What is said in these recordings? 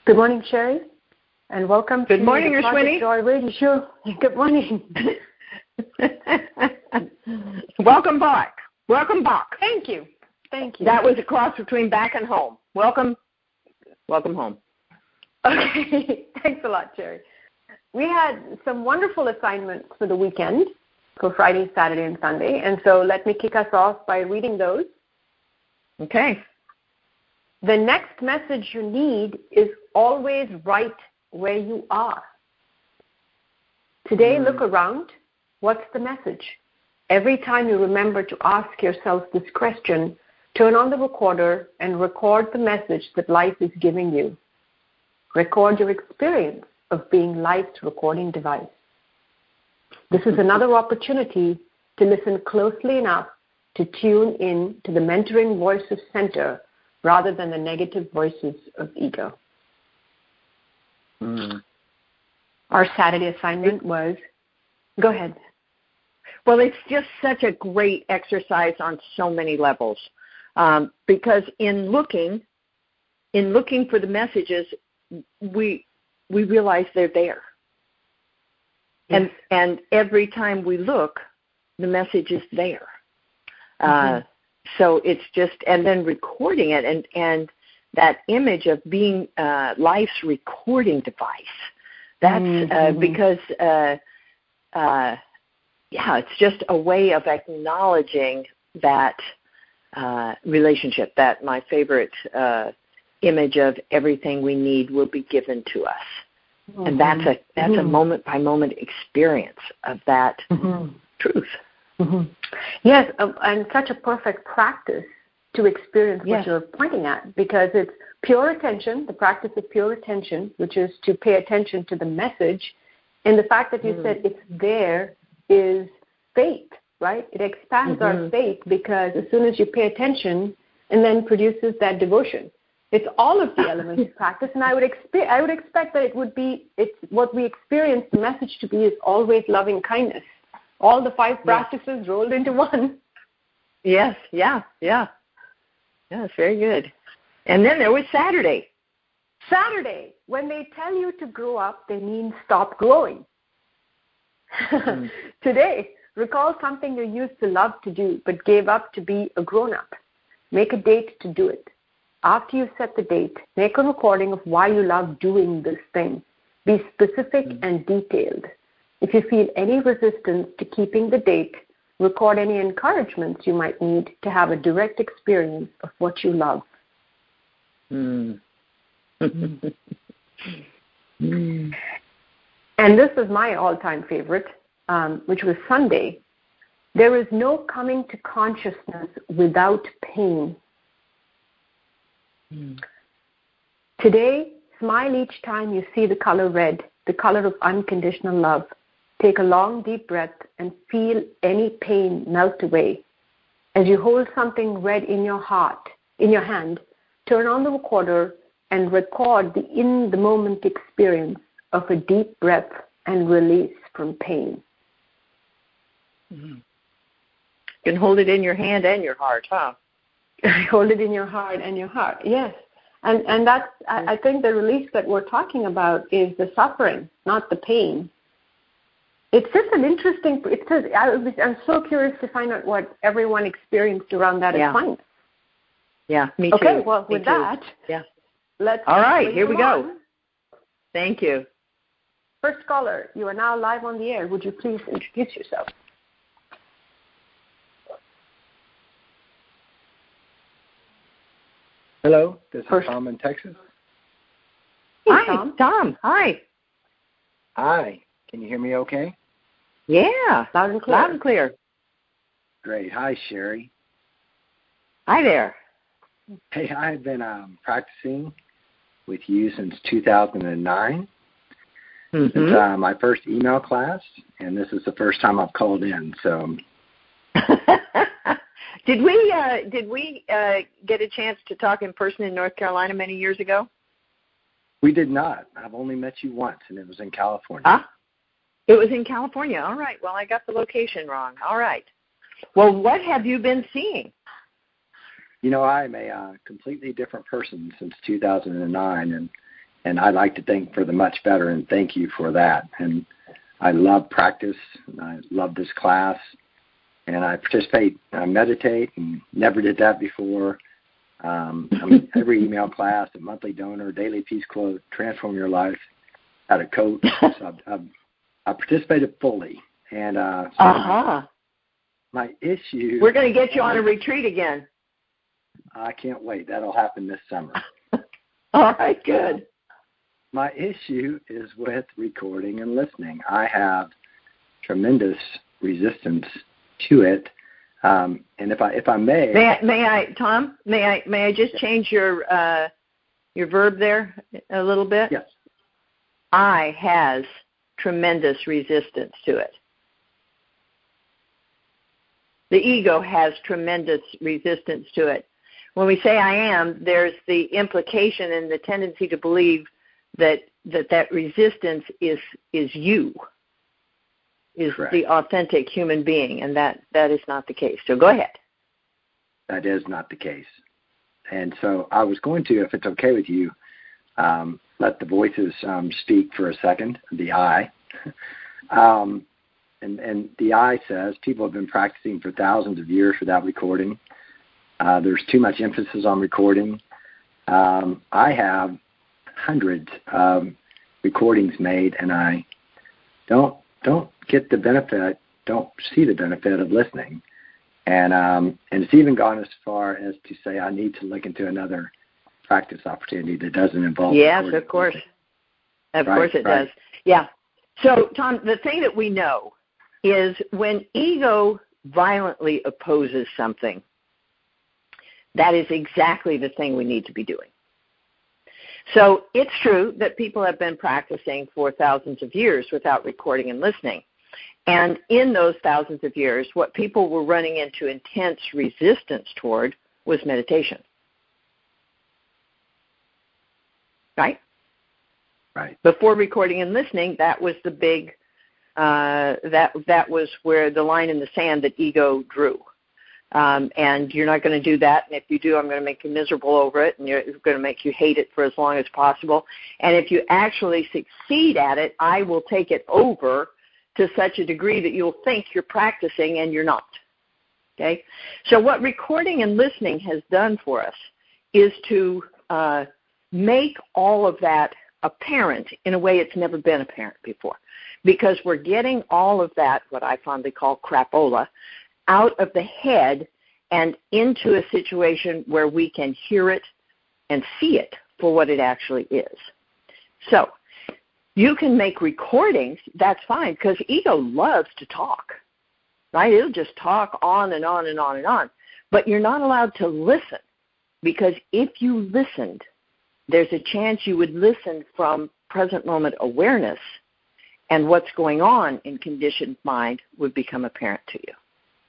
Good morning, Sherry, and welcome to the Project Joy Radio Show. Good morning. Welcome back. Welcome back. Thank you. Thank you. That was a cross between back and home. Welcome home. Okay. Thanks a lot, Sherry. We had some wonderful assignments for the weekend, for Friday, Saturday, and Sunday, and so let me kick us off by reading those. Okay. The next message you need is always right where you are. Today, look around. What's the message? Every time you remember to ask yourself this question, turn on the recorder and record the message that life is giving you. Record your experience of being life's recording device. This is another opportunity to listen closely enough to tune in to the mentoring voice of center rather than the negative voices of ego. Our Saturday assignment was, go ahead. Well, it's just such a great exercise on so many levels, because in looking for the messages, we realize they're there. Yes. And every time we look, the message is there. So it's just, and then recording it and that image of being life's recording device. That's because, it's just a way of acknowledging that relationship, that my favorite image of everything we need will be given to us. And that's a moment-by-moment experience of that truth. Yes, and such a perfect practice to experience what you're pointing at, because it's pure attention, the practice of pure attention, which is to pay attention to the message. And the fact that you said it's there is faith, right? It expands our faith, because as soon as you pay attention, and then produces that devotion. It's all of the elements of practice, and I would expect that it's what we experience the message to be is always loving kindness. All the 5 practices rolled into one. Yes, yeah, it's very good. And then there was Saturday. When they tell you to grow up, they mean stop growing. Today, recall something you used to love to do but gave up to be a grown-up. Make a date to do it. After you set the date, make a recording of why you love doing this thing. Be specific and detailed. If you feel any resistance to keeping the date, record any encouragements you might need to have a direct experience of what you love. And this is my all-time favorite, which was Sunday. There is no coming to consciousness without pain. Today, smile each time you see the color red, the color of unconditional love. Take a long, deep breath and feel any pain melt away. As you hold something red in your hand, turn on the recorder and record the in-the-moment experience of a deep breath and release from pain. You can hold it in your hand and your heart, huh? Hold it in your heart and your heart, yes. And that's, I think the release that we're talking about is the suffering, not the pain. It's just an interesting, I'm so curious to find out what everyone experienced around that assignment. Yeah, me too. Okay, well, with that, let's... All right, here we go. Thank you. First caller, you are now live on the air. Would you please introduce yourself? Hello, this is Tom in Texas. Hi, Tom. Hi. Hi. Can you hear me okay? Yeah, loud and clear. Loud and clear. Great. Hi, Sherry. Hi there. Hey, I've been practicing with you since 2009. It's my first email class, and this is the first time I've called in. So, did we get a chance to talk in person in North Carolina many years ago? We did not. I've only met you once, and it was in California. Ah, it was in California. All right. Well, I got the location wrong. All right. Well, what have you been seeing? You know, I'm a completely different person since 2009, and And I like to think for the much better, and thank you for that. And I love practice, and I love this class, and I participate, I meditate, and never did that before. Every email class, a monthly donor, daily peace quote, transform your life, how to coach. So I participated fully. And my issue... We're going to get you on a retreat again. I can't wait. That'll happen this summer. All right, good. My issue is with recording and listening. I have tremendous resistance to it. And if I may, Tom, may I just change your verb there a little bit? Yes. I has tremendous resistance to it. The ego has tremendous resistance to it. When we say I am, there's the implication and the tendency to believe that resistance is you, is correct. The authentic human being, and that is not the case. So go ahead. That is not the case. And so I was going to, if it's okay with you, let the voices speak for a second, the I. And the I says people have been practicing for thousands of years without recording. There's too much emphasis on recording. I have hundreds of recordings made, and I don't get the benefit, don't see the benefit of listening. And it's even gone as far as to say I need to look into another practice opportunity that doesn't involve recording. Yes, of course. Of course it does. Yeah. So, Tom, the thing that we know is when ego violently opposes something, that is exactly the thing we need to be doing. So it's true that people have been practicing for thousands of years without recording and listening. And in those thousands of years, what people were running into intense resistance toward was meditation. Right? Right. Before recording and listening, that was the big, that was where the line in the sand that ego drew. And you're not going to do that. And if you do, I'm going to make you miserable over it, and it's going to make you hate it for as long as possible. And if you actually succeed at it, I will take it over to such a degree that you'll think you're practicing and you're not. Okay? So what recording and listening has done for us is to make all of that apparent in a way it's never been apparent before. Because we're getting all of that, what I fondly call crapola, out of the head and into a situation where we can hear it and see it for what it actually is. So you can make recordings, that's fine, because ego loves to talk, right? It'll just talk on and on and on and on. But you're not allowed to listen, because if you listened, there's a chance you would listen from present moment awareness, and what's going on in conditioned mind would become apparent to you.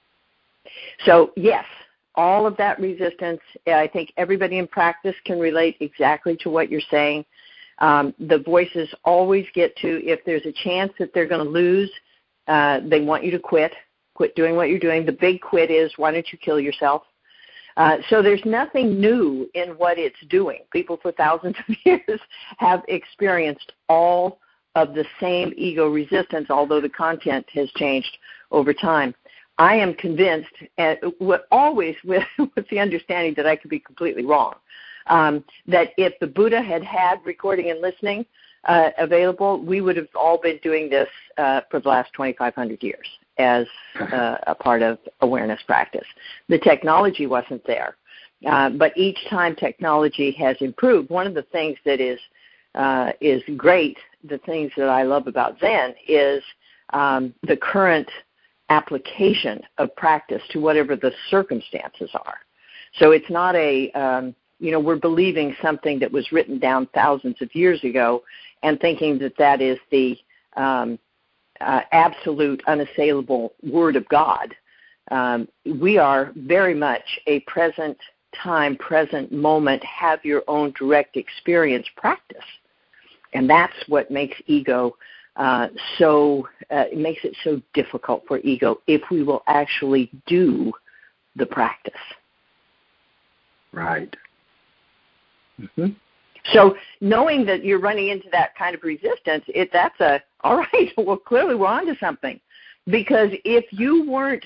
So, yes, all of that resistance, I think everybody in practice can relate exactly to what you're saying. The voices always get to, if there's a chance that they're going to lose, they want you to quit doing what you're doing. The big quit is, why don't you kill yourself? So there's nothing new in what it's doing. People for thousands of years have experienced all of the same ego resistance, although the content has changed over time. I am convinced, always with the understanding that I could be completely wrong, that if the Buddha had recording and listening available, we would have all been doing this for the last 2,500 years as a part of awareness practice. The technology wasn't there, but each time technology has improved, one of the things that is great, the things that I love about Zen is the current application of practice to whatever the circumstances are. So it's not we're believing something that was written down thousands of years ago and thinking that is the absolute, unassailable Word of God. We are very much a present time, present moment, have your own direct experience practice. And that's what makes ego it makes it so difficult for ego if we will actually do the practice. Right. Mm-hmm. So knowing that you're running into that kind of resistance, all right, well, clearly we're onto something. Because if you weren't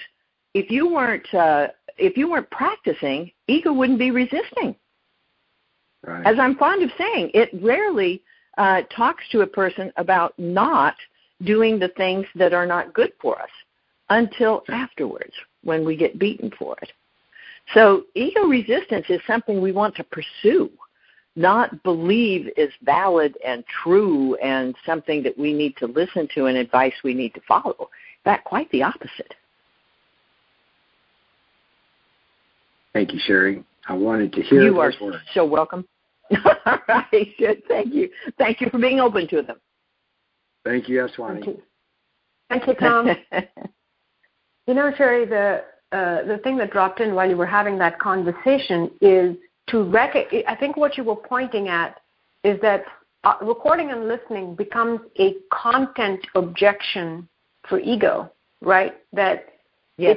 practicing, ego wouldn't be resisting. Right. As I'm fond of saying, it rarely talks to a person about not doing the things that are not good for us until afterwards, when we get beaten for it. So ego resistance is something we want to pursue, not believe is valid and true and something that we need to listen to and advice we need to follow. In fact, quite the opposite. Thank you, Sherry. I wanted to hear those words. You are so welcome. All right, good. Thank you. Thank you for being open to them. Thank you, Eswani. Thank you, Tom. Sherry, the thing that dropped in while you were having that conversation is I think what you were pointing at is that recording and listening becomes a content objection for ego, right? That yes.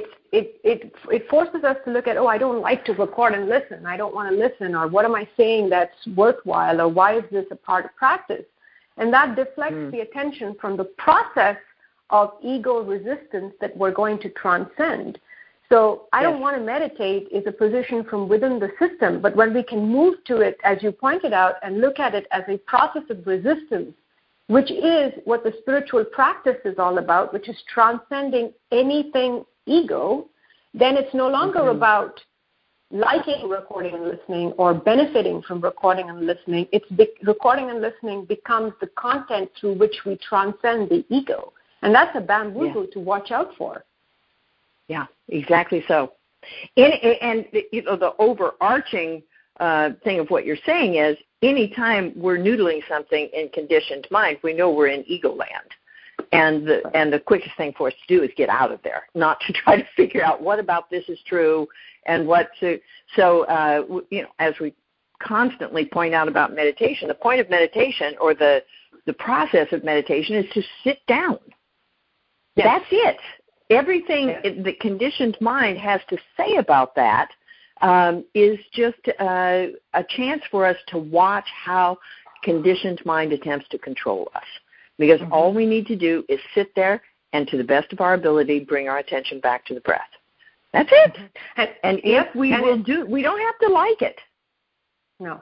It forces us to look at, I don't like to record and listen. I don't want to listen, or what am I saying that's worthwhile, or why is this a part of practice? And that deflects the attention from the process of ego resistance that we're going to transcend. So I don't want to meditate is a position from within the system, but when we can move to it, as you pointed out, and look at it as a process of resistance, which is what the spiritual practice is all about, which is transcending anything ego, then it's no longer about liking recording and listening or benefiting from recording and listening. Recording and listening becomes the content through which we transcend the ego. And that's a bamboozle to watch out for. Yeah, exactly so. And the overarching thing of what you're saying is anytime we're noodling something in conditioned mind, we know we're in ego land. And the quickest thing for us to do is get out of there, not to try to figure out what about this is true and what to. So, as we constantly point out about meditation, the point of meditation or the process of meditation is to sit down. Yes. That's it. Everything the conditioned mind has to say about that is just a chance for us to watch how conditioned mind attempts to control us. Because all we need to do is sit there and, to the best of our ability, bring our attention back to the breath. That's it. And if we we don't have to like it. No.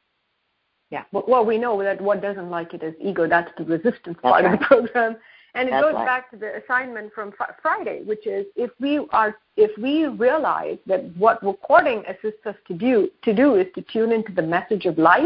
Yeah. Well, we know that what doesn't like it is ego. That's the resistance part of the program. And it goes back to the assignment from Friday, which is if we realize that what recording assists us to do is to tune into the message of life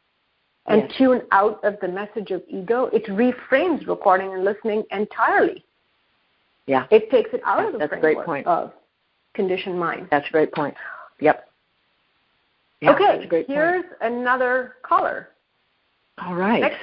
and tune out of the message of ego, it reframes recording and listening entirely. Yeah. It takes it out of the framework a great point. Of conditioned mind. That's a great point. Yep. Yeah, okay, here's another caller. All right. Next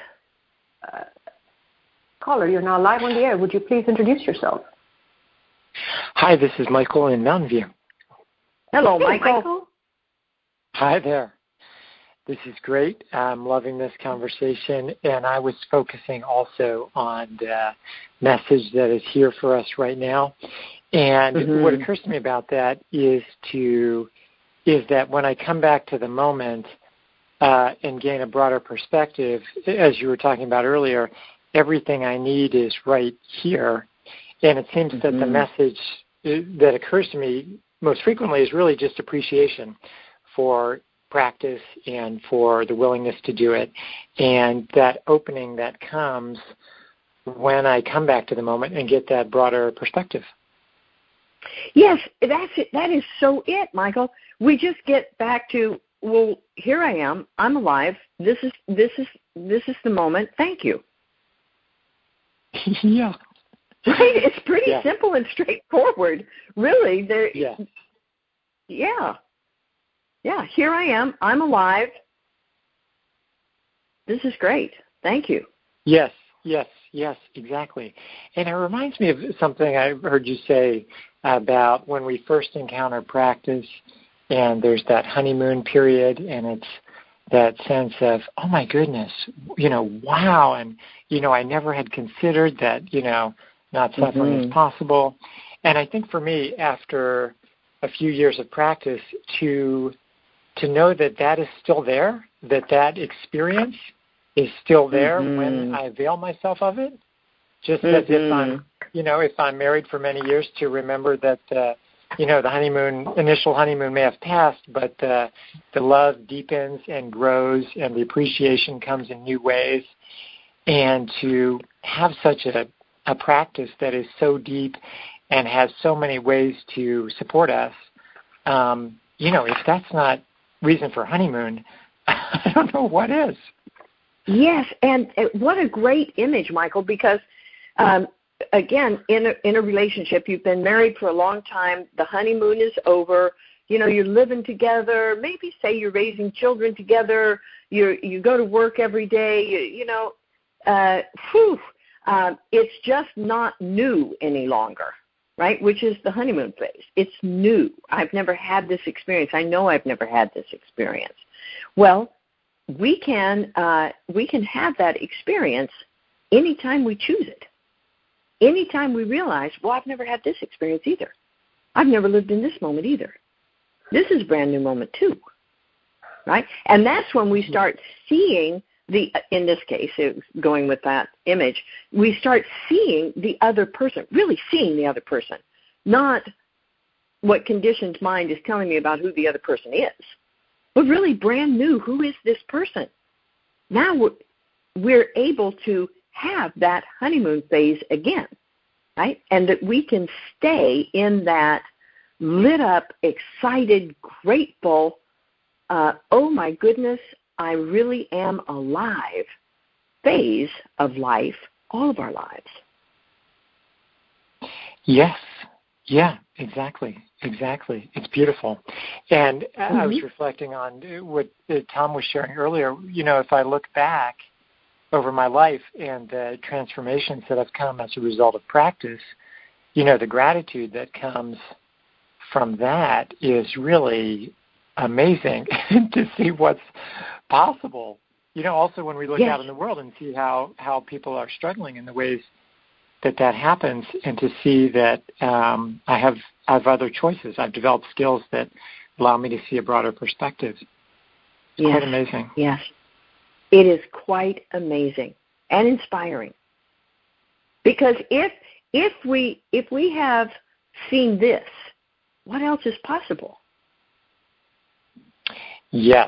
caller, you're now live on the air. Would you please introduce yourself? Hi, this is Michael in Mountain View. Hello, Michael. Hi there. This is great. I'm loving this conversation, and I was focusing also on the message that is here for us right now. And what occurs to me about that is that when I come back to the moment and gain a broader perspective, as you were talking about earlier, everything I need is right here. And it seems that the message that occurs to me most frequently is really just appreciation for practice and for the willingness to do it, and that opening that comes when I come back to the moment and get that broader perspective. Yes, that's it. That is so it, Michael. We just get back to, well, here I am. I'm alive. This is the moment. Thank you. Yeah. Right? It's pretty simple and straightforward. Really. Yeah, here I am. I'm alive. This is great. Thank you. Yes, exactly. And it reminds me of something I heard you say about when we first encounter practice and there's that honeymoon period and it's that sense of, oh my goodness, wow. And, I never had considered that, not suffering is possible. And I think for me, after a few years of practice, to know that is still there, that experience is still there when I avail myself of it. Just as if I'm married for many years, to remember that, the initial honeymoon may have passed, but the love deepens and grows, and the appreciation comes in new ways. And to have such a practice that is so deep and has so many ways to support us, if that's not reason for honeymoon, I don't know what is. Yes, and what a great image, Michael, because, again, in a relationship, you've been married for a long time, the honeymoon is over, you're living together, maybe say you're raising children together, you go to work every day, it's just not new any longer, right, which is the honeymoon phase. It's new. I've never had this experience. I know I've never had this experience. Well, we can have that experience anytime we choose it. Anytime we realize, well, I've never had this experience either. I've never lived in this moment either. This is a brand new moment too, right? And that's when we start seeing in this case, going with that image, we start seeing the other person, really seeing the other person, not what conditioned mind is telling me about who the other person is, but really brand new, who is this person? Now we're able to have that honeymoon phase again, right? And that we can stay in that lit up, excited, grateful, oh my goodness, I really am alive phase of life, all of our lives. Yes. Yeah, exactly. It's beautiful. And I was reflecting on what Tom was sharing earlier. If I look back over my life and the transformations that have come as a result of practice, the gratitude that comes from that is really amazing to see what's possible. Also when we look out in the world and see how people are struggling in the ways that happens, and to see that I have other choices. I've developed skills that allow me to see a broader perspective. It's quite amazing. Yes, it is quite amazing and inspiring. Because if we have seen this, what else is possible? Yes.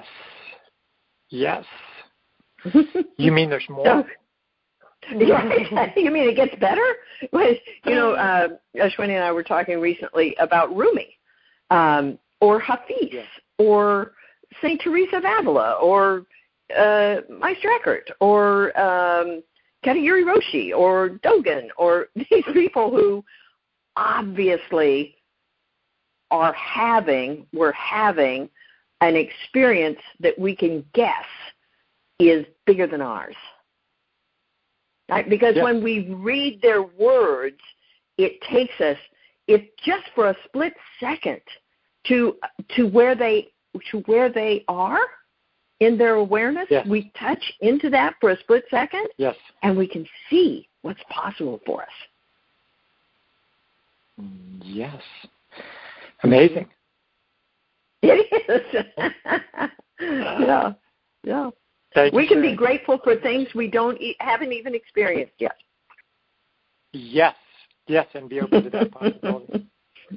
You mean there's more? You mean it gets better? Ashwini and I were talking recently about Rumi, or Hafiz, or St. Teresa of Avila, or Meister Eckhart, or Katagiri Roshi, or Dogen, or these people who obviously were having an experience that we can guess is bigger than ours. Right? Because when we read their words, it takes us, just for a split second, to where they are in their awareness. Yes. We touch into that for a split second, and we can see what's possible for us. Yes. Amazing. It is. Yeah. We can be grateful for things we haven't even experienced yet. Yes, and be open to that possibility.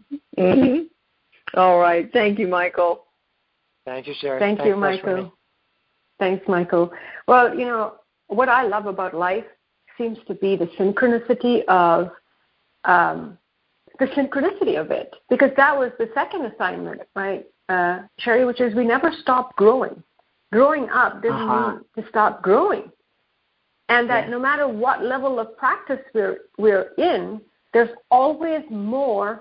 All right. Thank you, Michael. Thank you, Sherry. Thanks, Michael. Ashwini. Thanks, Michael. Well, what I love about life seems to be the synchronicity of it, because that was the second assignment, right, Sherry, which is we never stop growing. Growing up doesn't mean to stop growing. And that no matter what level of practice we're in, there's always more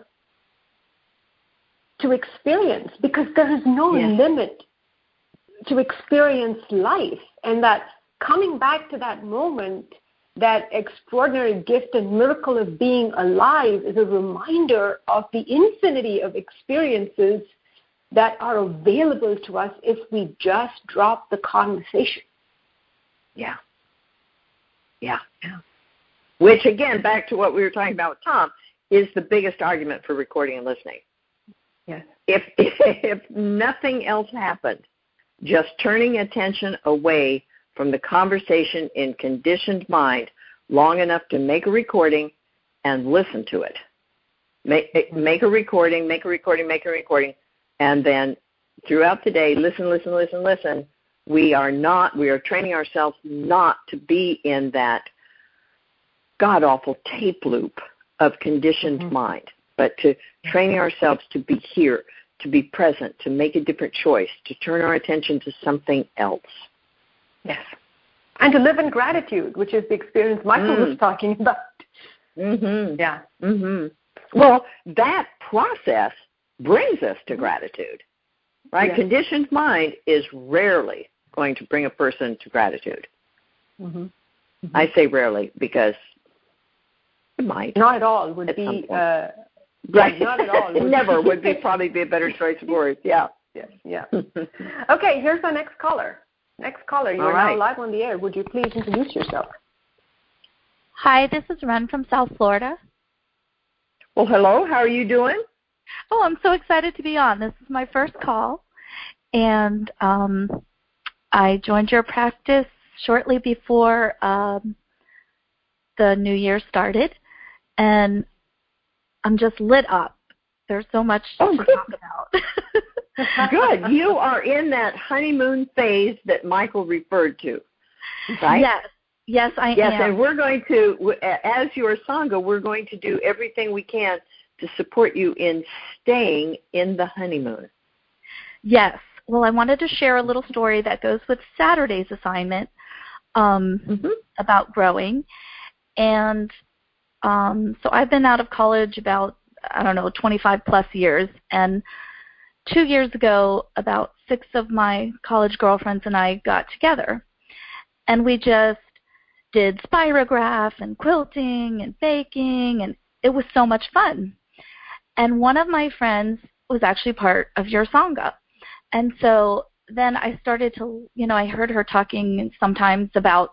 to experience, because there is no limit to experience life. And that coming back to that moment, that extraordinary gift and miracle of being alive, is a reminder of the infinity of experiences that are available to us if we just drop the conversation. Yeah. Which, again, back to what we were talking about with Tom, is the biggest argument for recording and listening. Yes. If nothing else happened, just turning attention away from the conversation in conditioned mind long enough to make a recording and listen to it. Make a recording, and then throughout the day, listen. We are training ourselves not to be in that god-awful tape loop of conditioned mind, but to training ourselves to be here, to be present, to make a different choice, to turn our attention to something else. Yes. And to live in gratitude, which is the experience Michael was talking about. Mm-hmm. Yeah. Mm-hmm. Well, that process brings us to gratitude, right? Yes. Conditioned mind is rarely going to bring a person to gratitude. Mm-hmm. Mm-hmm. I say rarely because it might. Not at all would be. Right. Not at all. Never would be probably be a better choice of words. Yeah. Yes. Yeah. Okay. Here's our next caller. You're now live on the air. Would you please introduce yourself? Hi, this is Ren from South Florida. Well, hello. How are you doing? Oh, I'm so excited to be on. This is my first call, and I joined your practice shortly before the new year started, and I'm just lit up. There's so much to talk about. Good. You are in that honeymoon phase that Michael referred to, right? Yes, I am. Yes, and we're going to, as your Sangha, we're going to do everything we can to support you in staying in the honeymoon. Yes. Well, I wanted to share a little story that goes with Saturday's assignment about growing. And so I've been out of college about, 25 plus years. And 2 years ago, about 6 of my college girlfriends and I got together. And we just did spirograph and quilting and baking, and it was so much fun. And one of my friends was actually part of your Sangha. And so then I started to, I heard her talking sometimes about,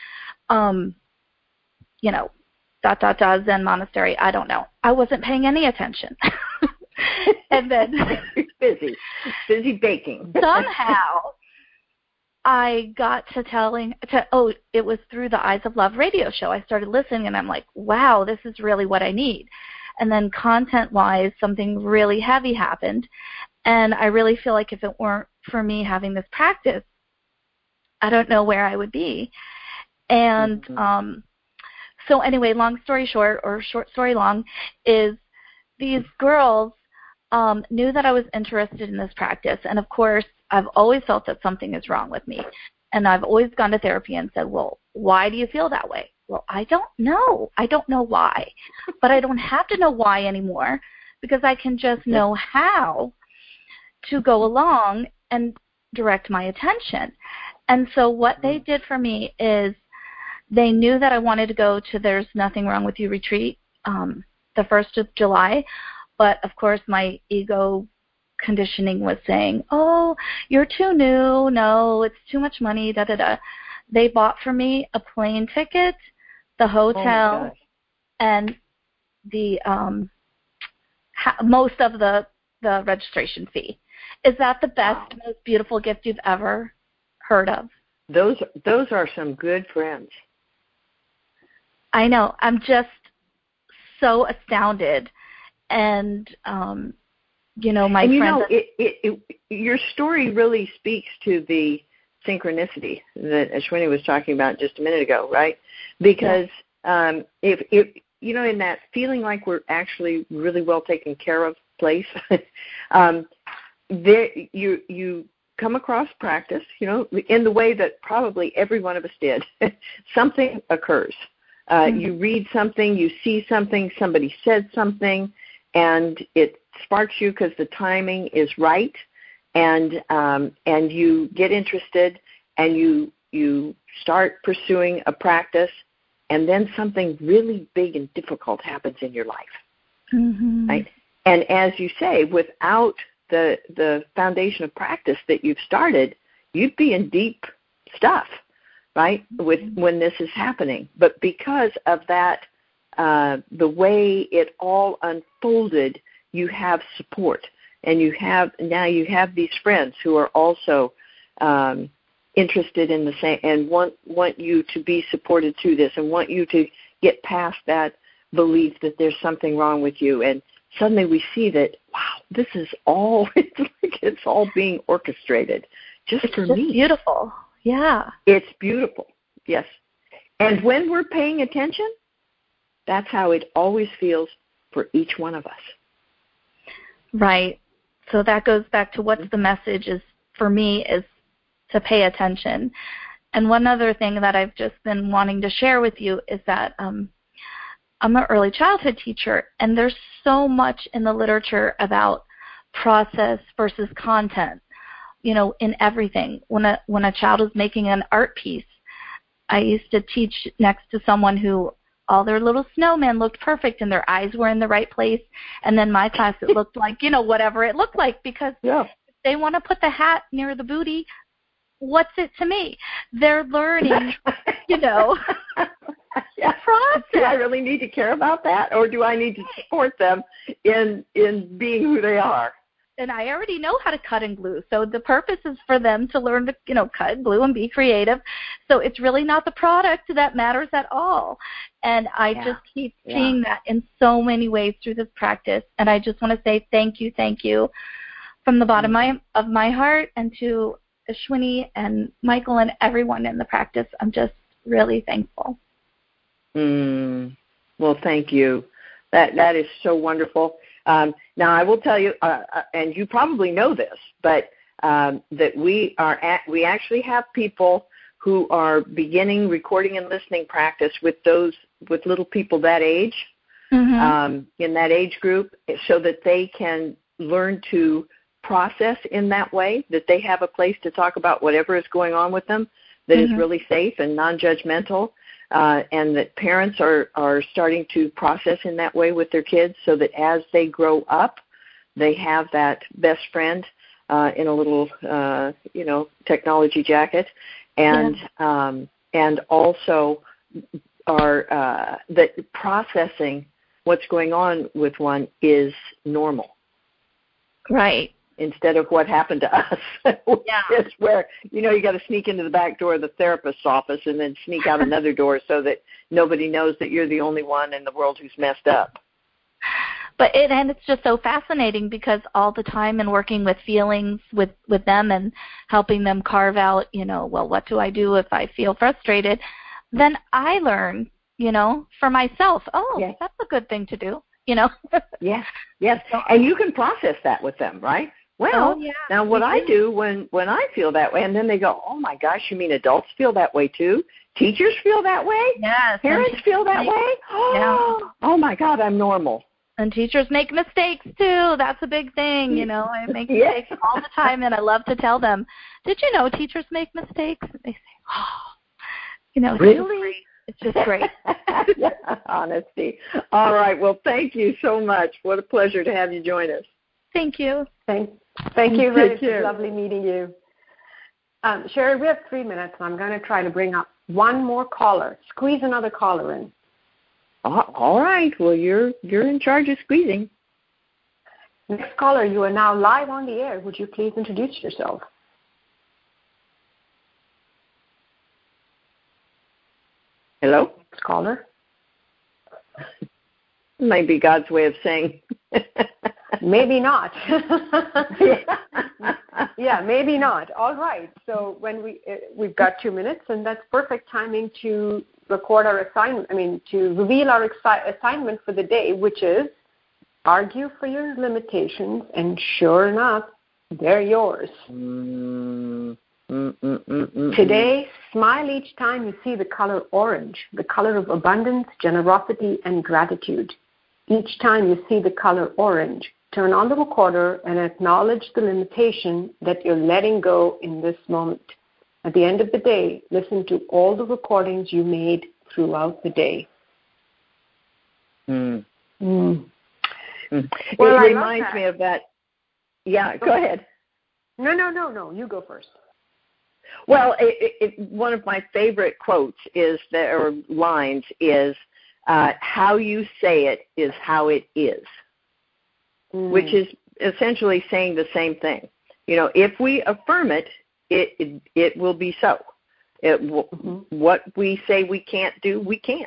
Zen monastery. I don't know. I wasn't paying any attention. And then busy baking. Somehow I got to it was through the Eyes of Love radio show. I started listening, and I'm like, wow, this is really what I need. And then content-wise, something really heavy happened, and I really feel like if it weren't for me having this practice, I don't know where I would be. And so anyway, long story short, or short story long, is these girls knew that I was interested in this practice, and of course, I've always felt that something is wrong with me. And I've always gone to therapy and said, well, why do you feel that way? Well, I don't know. I don't know why. But I don't have to know why anymore because I can just know how to go along and direct my attention. And so what they did for me is they knew that I wanted to go to There's Nothing Wrong With You retreat the 1st of July. But, of course, my ego conditioning was saying, oh, you're too new. No, it's too much money, da-da-da. They bought for me a plane ticket, the hotel, and the most of the registration fee. Is that the best, most beautiful gift you've ever heard of? Those are some good friends. I know. I'm just so astounded. And, my friend. Your story really speaks to the synchronicity that Ashwini was talking about just a minute ago, right? Because if in that feeling like we're actually really well taken care of place, you come across practice, in the way that probably every one of us did. Something occurs. You read something, you see something, somebody said something, and it sparks you because the timing is right, and you get interested, and you start pursuing a practice, and then something really big and difficult happens in your life, right? And as you say, without the foundation of practice that you've started, you'd be in deep stuff, right? When this is happening, but because of that. The way it all unfolded, you have support, and you have these friends who are also interested in the same and want you to be supported through this and want you to get past that belief that there's something wrong with you. And suddenly we see that, wow, this is all, it's like it's all being orchestrated just for me. It's beautiful. Yeah. It's beautiful. Yes. And when we're paying attention, that's how it always feels for each one of us. Right. So that goes back to what's the message is for me is to pay attention. And one other thing that I've just been wanting to share with you is that I'm an early childhood teacher, and there's so much in the literature about process versus content, in everything. When a child is making an art piece, I used to teach next to someone who all their little snowmen looked perfect and their eyes were in the right place. And then my class, it looked like, whatever it looked like, because if they want to put the hat near the booty, what's it to me? They're learning, process. Do I really need to care about that, or do I need to support them in being who they are? And I already know how to cut and glue. So the purpose is for them to learn to, cut and glue and be creative. So it's really not the product that matters at all. And I just keep seeing that in so many ways through this practice. And I just want to say thank you from the bottom of my heart, and to Ashwini and Michael and everyone in the practice. I'm just really thankful. Well, thank you. That is so wonderful. Now, I will tell you, and you probably know this, but that we actually have people who are beginning recording and listening practice with little people that age, in that age group, so that they can learn to process in that way, that they have a place to talk about whatever is going on with them that is really safe and non-judgmental. And that parents are starting to process in that way with their kids, so that as they grow up, they have that best friend in a little, technology jacket, and also are that processing what's going on with one is normal. Right. Instead of what happened to us, it's where, you got to sneak into the back door of the therapist's office and then sneak out another door so that nobody knows that you're the only one in the world who's messed up. And it's just so fascinating, because all the time in working with feelings with them and helping them carve out, what do I do if I feel frustrated? Then I learn, for myself, that's a good thing to do, Yes. And you can process that with them, right? Well, now what I do when I feel that way, and then they go, oh my gosh, you mean adults feel that way too? Teachers feel that way? Yes. Parents feel that way? Oh my God, I'm normal. And teachers make mistakes too. That's a big thing, I make mistakes all the time, and I love to tell them, did you know teachers make mistakes? And they say, it's really? It's just great. Honesty. All right. Well, thank you so much. What a pleasure to have you join us. Thank you. Thank you, Ruth. It's lovely meeting you. Sherry, we have 3 minutes, and I'm going to try to bring up one more caller. Squeeze another caller in. All right. Well, you're in charge of squeezing. Next caller, you are now live on the air. Would you please introduce yourself? Hello? Next caller. Might be God's way of saying. Maybe not. Yeah, maybe not. All right. So when we've got 2 minutes, and that's perfect timing to record our assignment. To reveal our assignment for the day, which is argue for your limitations, and sure enough, they're yours. Today, smile each time you see the color orange, the color of abundance, generosity, and gratitude. Each time you see the color orange, turn on the recorder and acknowledge the limitation that you're letting go in this moment. At the end of the day, listen to all the recordings you made throughout the day. Well, it reminds me of that. Yeah, go ahead. No. You go first. Well, one of my favorite quotes or lines is, how you say it is how it is, which is essentially saying the same thing. If we affirm it, it will be so. What we say we can't do, we can't.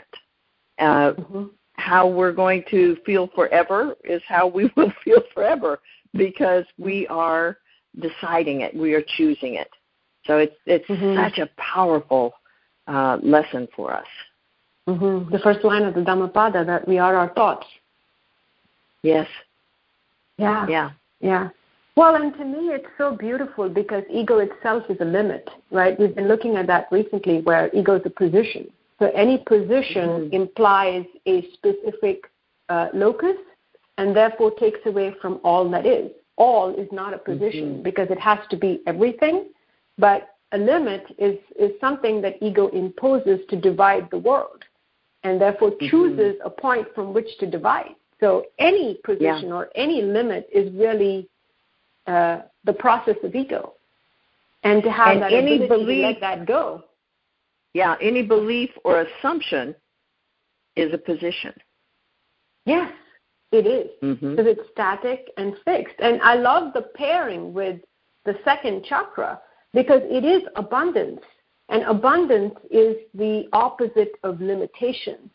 How we're going to feel forever is how we will feel forever, because we are deciding it. We are choosing it. So it's such a powerful lesson for us. The first line of the Dhammapada, that we are our thoughts. Yes. Yeah. Well, and to me, it's so beautiful because ego itself is a limit, right? We've been looking at that recently, where ego is a position. So any position implies a specific locus, and therefore takes away from all that is. All is not a position because it has to be everything, but a limit is something that ego imposes to divide the world, and therefore chooses a point from which to divide. So any position or any limit is really the process of ego, and to have that ability to let that go. Yeah, any belief or assumption is a position. Yes, it is, because it's static and fixed. And I love the pairing with the second chakra, because it is abundance, and abundance is the opposite of limitation.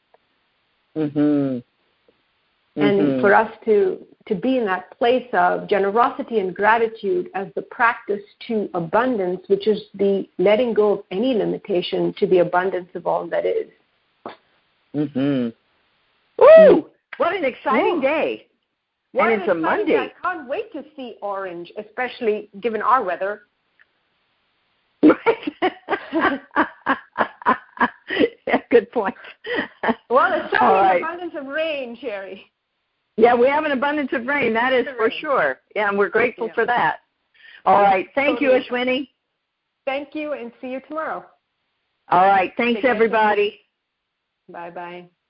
And for us to be in that place of generosity and gratitude as the practice to abundance, which is the letting go of any limitation to the abundance of all that is. Ooh, what an exciting day. And it's a Monday. I can't wait to see orange, especially given our weather. Right. Yeah, good point. Well, it's certainly an abundance of rain, Sherry. Yeah, we have an abundance of rain, that is for sure. Yeah, and we're grateful for that. All right. Thank you, Ashwini. Thank you, and see you tomorrow. All right. Thanks, everybody. Bye-bye.